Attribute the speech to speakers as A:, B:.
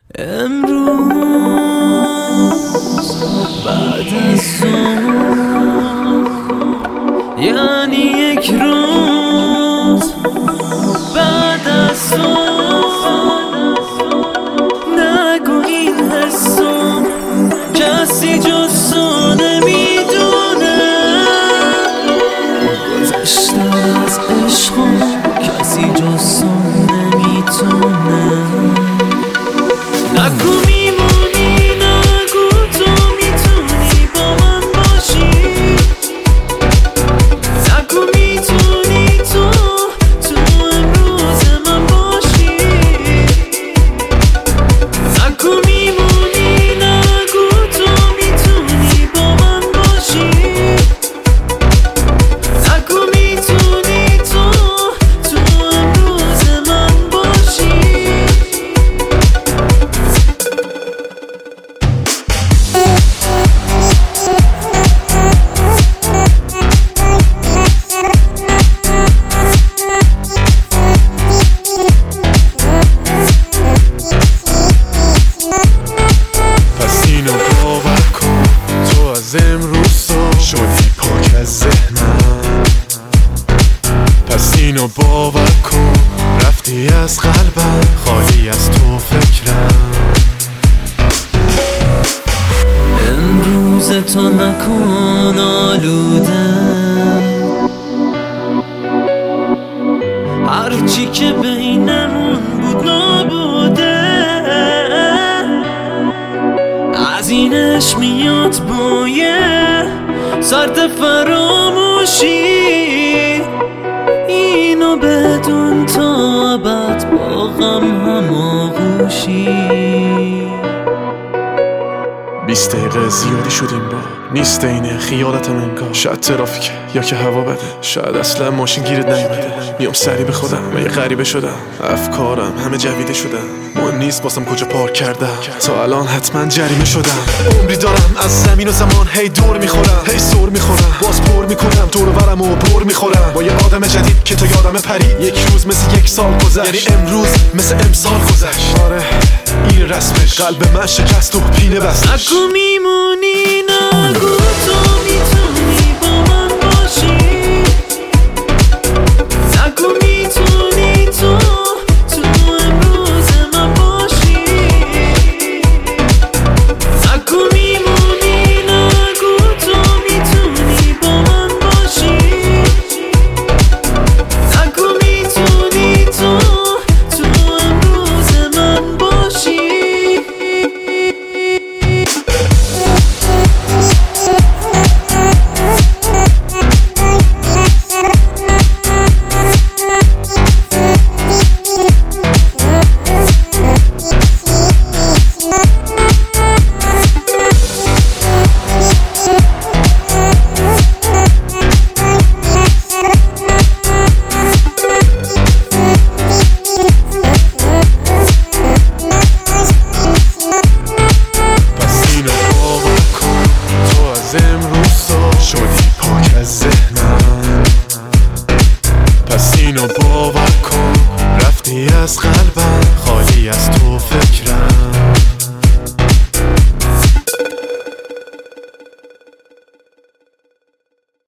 A: امروز بعد از صبح یعنی یک روز بعد از صبح نگو این حسم کسی جز تو نمیدونه گذشته از عشقم کسی جز تو نمیتونه نگو میمونی نگو تو میتونی با من باشی نگو میتونی تو امروز من باشی نگو میمونی نگو تو میتونی با من باشی نگو میتونی تو امروز من باشی
B: امروز تو شدی پاک از ذهنم، پس اینو باور کن رفتی از قلبم خالی از تو فکرم.
A: امروز تو نکن آلوده هرچی که بینمون بود نبوده از اینش میاد بویه سرد فراموشی اینو بدون تا ابد با غم هماغوشی.
B: 20 دقیقه زیادی شد این با نیست اینه خیالتم انگار شاید ترافیک یا که هوا بده شاید اصلا ماشین گیرت نیومده میام سری به خودم من یه غریبه شدم افکارم همه جویده شدم مهم نیست باسم کجا پارک کردم تا الان حتما جریمه شدم عمری دارم از زمین و زمان هی دور میخورم هی سر میخورم باز پر میکنم دور برم و بر میخورم با یه آدم جدید که تو یادم پری یک روز مثل یک سال گذشت یعنی امروز مثل امسال گذشت آره این رسمش قلب من شکست و پینه بستش.
A: نگو میمونی نگو تو میتونی با من باشی نگو میتونی تو امروز من باشی نگو میمونی نگو تو میتونی با من باشی نگو میتونی تو امروز من باشی.
B: شدی پاک از ذهنم پس اینو باور کن رفتی از قلبم